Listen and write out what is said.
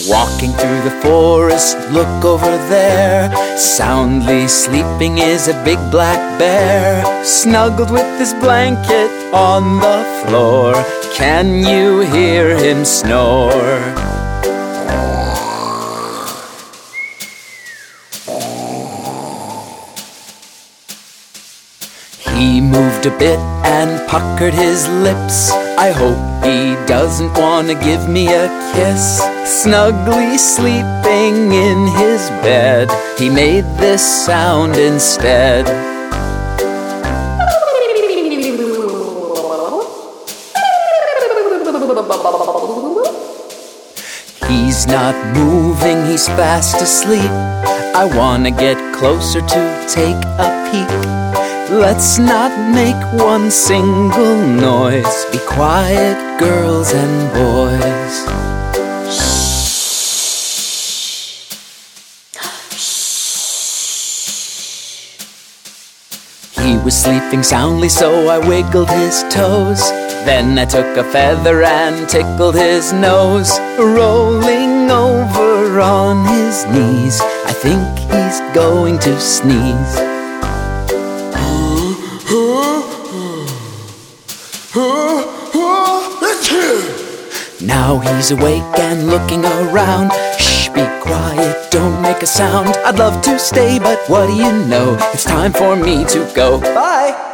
Walking through the forest, look over there. Soundly sleeping is a big black bear, snuggled with his blanket on the floor. Can you hear him snore? He moved a bit and puckered his lips. I hope he doesn't want to give me a kiss. Snugly sleeping in his bed, he made this sound instead. He's not moving, he's fast asleep. I wanna get closer to take a peek. Let's not make one single noise. Be quiet, girls and boys. He was sleeping soundly, so I wiggled his toes. Then I took a feather and tickled his nose. Rolling over on his knees, I think he's going to sneeze. Now he's awake and looking around. Shh, be quiet, don't make a sound. I'd love to stay, but what do you know? It's time for me to go. Bye!